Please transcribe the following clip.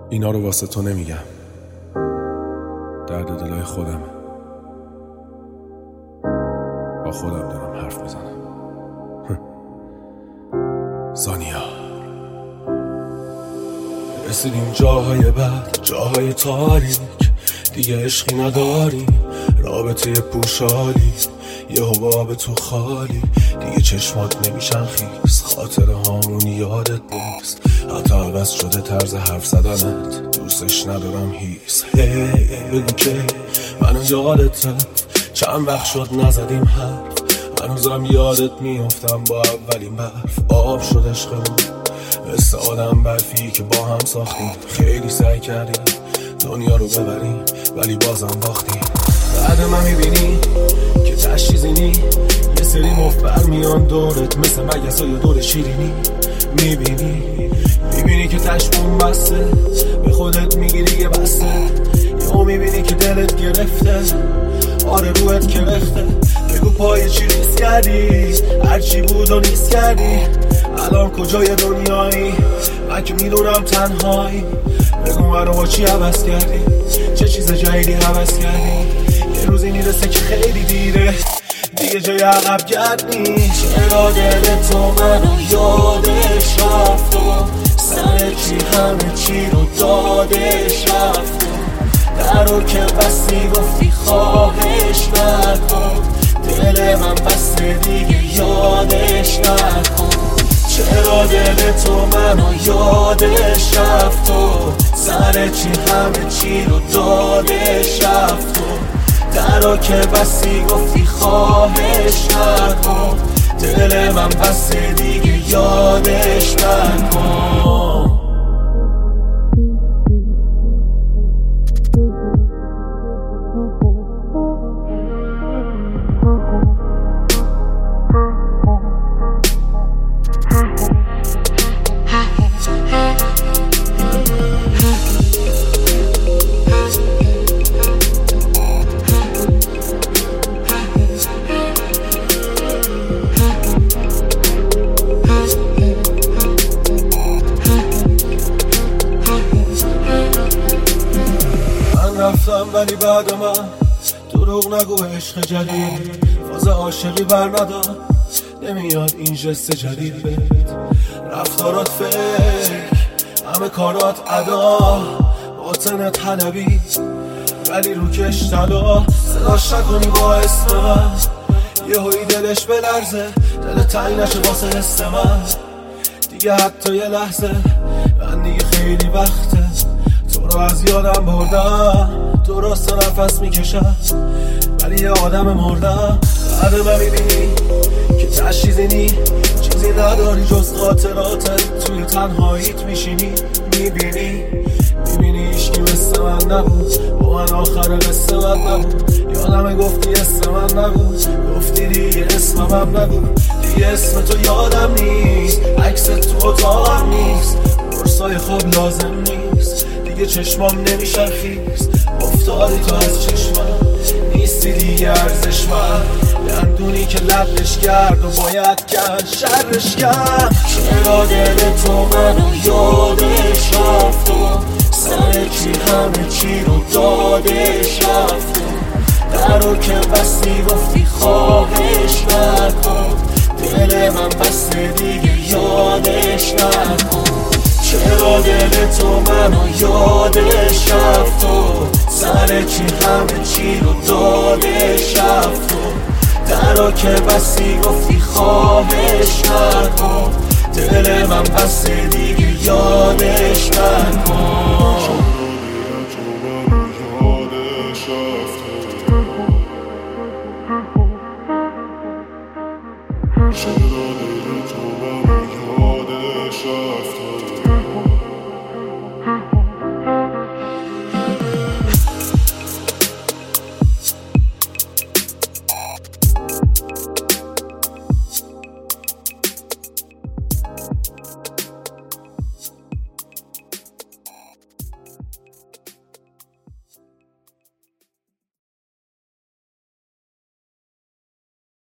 اینا رو واسه تو نمیگم، درد دلای خودم، با خودم دارم حرف میزنم. زانیا رسیدیم جاهای بد، جاهای تاریک، دیگه عشقی نداری، رابطه پوشالی، یه حباب تو خالی، دیگه چشمات نمیشن خیس، خاطر هامون یادت نیست، حتی عوض شده طرز حرف زدنت، دوستش ندارم هیس. بگو که منو یادت رفت، چند وقت شد نزدیم حرف، هنوزم یادت میافتم با اولین برف، آب شد عشقمون مثل آدم برفی که با هم ساختیم، خیلی سعی کردیم دنیا رو ببریم ولی بازم باختیم. بعد من میبینی که تشیزینی، یه سری مفبر میان دورت مثل مگسای دور شیرینی، میبینی که تشمون بسته، به خودت میگیری یه بسته، یا میبینی که دلت گرفته، آره روحت کرخته، بگو پای چی ریس کردی، هرچی بود و نیست کردی، الان کجای دنیایی، من که میدونم تنهایی، بگو منو با چی عوض کردی، چه چیز جدیدی عوض کردی، یه روزی میرسه که خیلی دیره، دیگه جای عقب گرد نیست. چرا دل تو منو یادش رفت و سر چی همه چی رو دادش رفت و در رو که بستی گفتی خواهش نکن، دل من بسته دیگه یادش نکن. چرا دل تو منو یادش رفت و سر چی همه چی رو دادش رفت و در رو که بستی گفتی خواهش نکن، دل من بسته دیگه یادش نکن. رفتم ولی بعد من دروغ نگو، عشق جدید فاز عاشقی بر نداد، نمیاد این جست جدید بهت، رفتارات فکر، همه کارات ادا، باطنت حلبی ولی روکش طلا، صداش نکنی با اسم من، یه هایی دلش بلرزه، دل تنگ نشه واسه حس من، دیگه حتی یه لحظه، من دیگه خیلی وقته تو رو از یادم بردم، درست نفس میکشم ولی یه آدم مردم. بعد من میبینی که تشیزینی، چیزی نداری جز خاطراتت، توی تنهاییت میشینی، میبینی عشقی مثل من نبود، با من آخر قصه من نبود، یادم گفتی اسم من نبود، گفتی دیگه اسمم نگو، دیگه اسم تو یادم نیست، عکست تو اتاقم نیست، برسای خواب لازم نیست، دیگه چشمام نمیشن خیز، افتادی تو از چشمم، نیستی دیگه ارزش من، دندونی که لبش کرد و باید کرد شرش کرد. چرا دل تو منو یادش رفت و سر چی همه چی رو دادش رفت و در رو که بستی گفتی خواهش نکن، دل من بسته دیگه یادش نکن. چرا دل تو منو یادش رفت و سر چی همه چی رو دادش رفت و در رو که بستی گفتی خواهش نکن، دل من بسته دیگه یادش نکن. چرا دل تو منو یادش رفت